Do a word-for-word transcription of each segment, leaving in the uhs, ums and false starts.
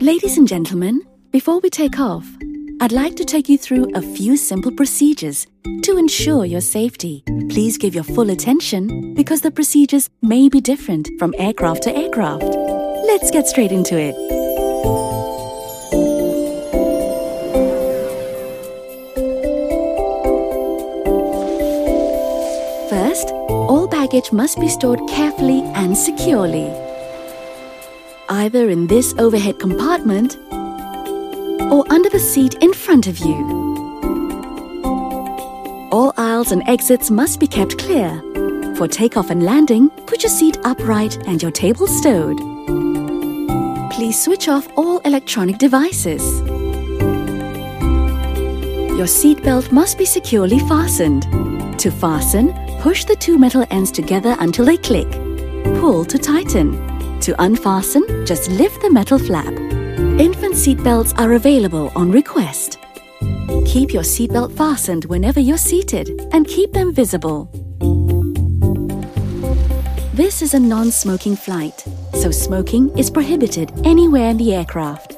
Ladies and gentlemen, before we take off, I'd like to take you through a few simple procedures to ensure your safety. Please give your full attention because the procedures may be different from aircraft to aircraft. Let's get straight into it. First, all baggage must be stored carefully and securely, either in this overhead compartment or under the seat in front of you. All aisles and exits must be kept clear. For takeoff and landing, put your seat upright and your table stowed. Please switch off all electronic devices. Your seat belt must be securely fastened. To fasten, push the two metal ends together until they click. Pull to tighten. To unfasten, just lift the metal flap. Infant seat belts are available on request. Keep your seatbelt fastened whenever you're seated and keep them visible. This is a non-smoking flight, so smoking is prohibited anywhere in the aircraft,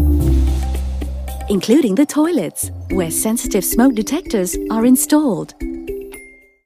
including the toilets, where sensitive smoke detectors are installed.